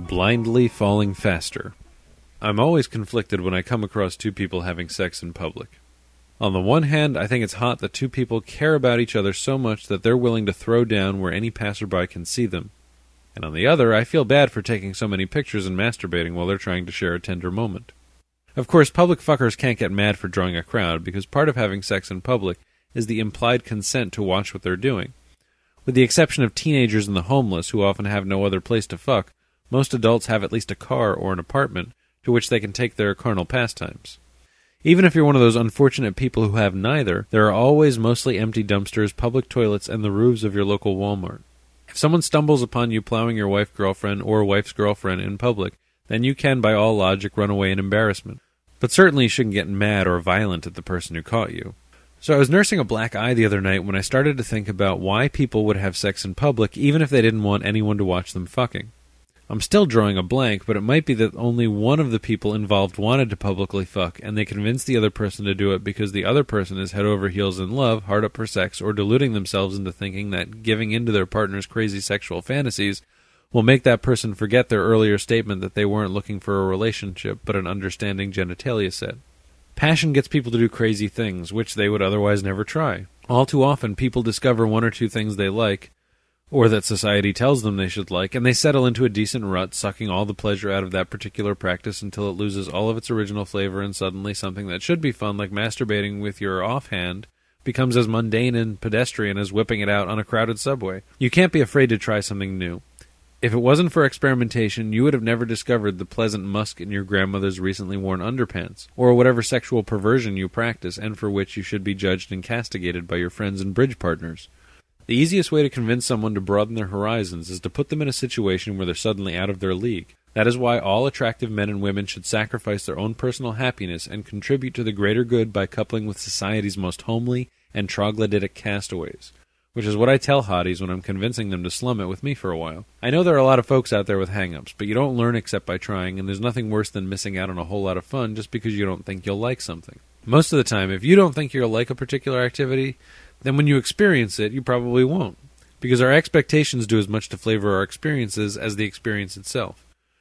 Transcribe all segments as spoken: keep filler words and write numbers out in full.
Blindly falling faster. I'm always conflicted when I come across two people having sex in public. On the one hand, I think it's hot that two people care about each other so much that they're willing to throw down where any passerby can see them. And on the other, I feel bad for taking so many pictures and masturbating while they're trying to share a tender moment. Of course, public fuckers can't get mad for drawing a crowd, because part of having sex in public is the implied consent to watch what they're doing. With the exception of teenagers and the homeless, who often have no other place to fuck, most adults have at least a car or an apartment to which they can take their carnal pastimes. Even if you're one of those unfortunate people who have neither, there are always mostly empty dumpsters, public toilets, and the roofs of your local Walmart. If someone stumbles upon you plowing your wife-girlfriend or wife's girlfriend in public, then you can, by all logic, run away in embarrassment. But certainly you shouldn't get mad or violent at the person who caught you. So I was nursing a black eye the other night when I started to think about why people would have sex in public even if they didn't want anyone to watch them fucking. I'm still drawing a blank, but it might be that only one of the people involved wanted to publicly fuck, and they convinced the other person to do it because the other person is head over heels in love, hard up for sex, or deluding themselves into thinking that giving in to their partner's crazy sexual fantasies will make that person forget their earlier statement that they weren't looking for a relationship, but an understanding genitalia set. Passion gets people to do crazy things, which they would otherwise never try. All too often, people discover one or two things they like, or that society tells them they should like, and they settle into a decent rut, sucking all the pleasure out of that particular practice until it loses all of its original flavor, and suddenly something that should be fun, like masturbating with your offhand, becomes as mundane and pedestrian as whipping it out on a crowded subway. You can't be afraid to try something new. If it wasn't for experimentation, you would have never discovered the pleasant musk in your grandmother's recently worn underpants, or whatever sexual perversion you practice, and for which you should be judged and castigated by your friends and bridge partners. The easiest way to convince someone to broaden their horizons is to put them in a situation where they're suddenly out of their league. That is why all attractive men and women should sacrifice their own personal happiness and contribute to the greater good by coupling with society's most homely and troglodytic castaways, which is what I tell hotties when I'm convincing them to slum it with me for a while. I know there are a lot of folks out there with hang-ups, but you don't learn except by trying, and there's nothing worse than missing out on a whole lot of fun just because you don't think you'll like something. Most of the time, if you don't think you'll like a particular activity, then when you experience it, you probably won't, because our expectations do as much to flavor our experiences as the experience itself.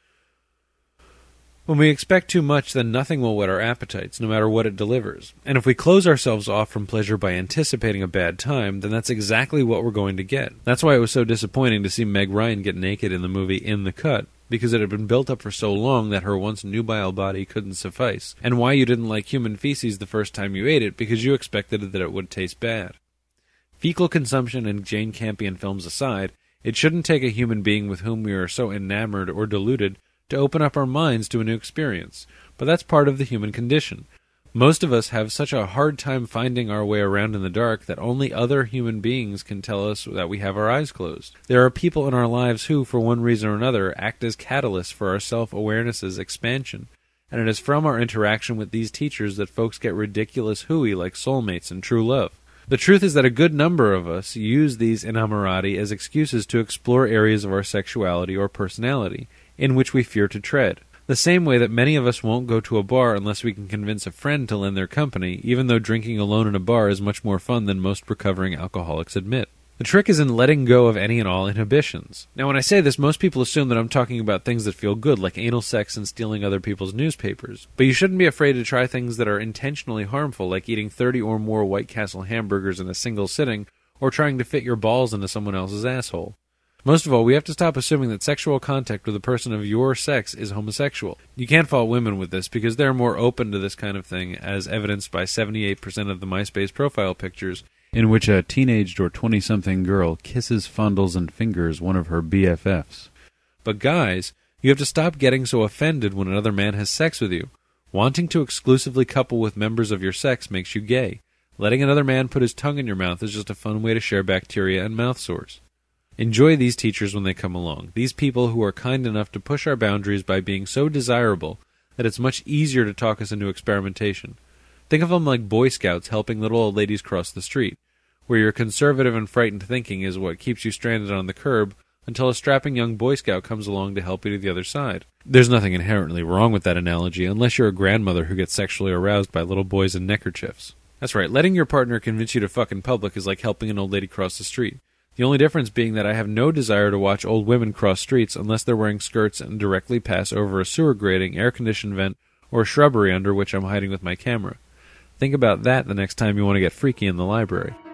When we expect too much, then nothing will whet our appetites, no matter what it delivers. And if we close ourselves off from pleasure by anticipating a bad time, then that's exactly what we're going to get. That's why it was so disappointing to see Meg Ryan get naked in the movie In the Cut, because it had been built up for so long that her once nubile body couldn't suffice, and why you didn't like human feces the first time you ate it, because you expected that it would taste bad. Fecal consumption and Jane Campion films aside, it shouldn't take a human being with whom we are so enamored or deluded to open up our minds to a new experience, but that's part of the human condition. Most of us have such a hard time finding our way around in the dark that only other human beings can tell us that we have our eyes closed. There are people in our lives who, for one reason or another, act as catalysts for our self-awareness's expansion, and it is from our interaction with these teachers that folks get ridiculous hooey like soulmates and true love. The truth is that a good number of us use these innamorati as excuses to explore areas of our sexuality or personality, in which we fear to tread. The same way that many of us won't go to a bar unless we can convince a friend to lend their company, even though drinking alone in a bar is much more fun than most recovering alcoholics admit. The trick is in letting go of any and all inhibitions. Now, when I say this, most people assume that I'm talking about things that feel good, like anal sex and stealing other people's newspapers. But you shouldn't be afraid to try things that are intentionally harmful, like eating thirty or more White Castle hamburgers in a single sitting, or trying to fit your balls into someone else's asshole. Most of all, we have to stop assuming that sexual contact with a person of your sex is homosexual. You can't fault women with this, because they're more open to this kind of thing, as evidenced by seventy-eight percent of the MySpace profile pictures, in which a teenaged or twenty-something girl kisses, fondles, and fingers one of her B F Fs. But guys, you have to stop getting so offended when another man has sex with you. Wanting to exclusively couple with members of your sex makes you gay. Letting another man put his tongue in your mouth is just a fun way to share bacteria and mouth sores. Enjoy these teachers when they come along, these people who are kind enough to push our boundaries by being so desirable that it's much easier to talk us into experimentation. Think of them like Boy Scouts helping little old ladies cross the street, where your conservative and frightened thinking is what keeps you stranded on the curb until a strapping young Boy Scout comes along to help you to the other side. There's nothing inherently wrong with that analogy, unless you're a grandmother who gets sexually aroused by little boys in neckerchiefs. That's right, letting your partner convince you to fuck in public is like helping an old lady cross the street. The only difference being that I have no desire to watch old women cross streets unless they're wearing skirts and directly pass over a sewer grating, air-conditioned vent, or shrubbery under which I'm hiding with my camera. Think about that the next time you want to get freaky in the library.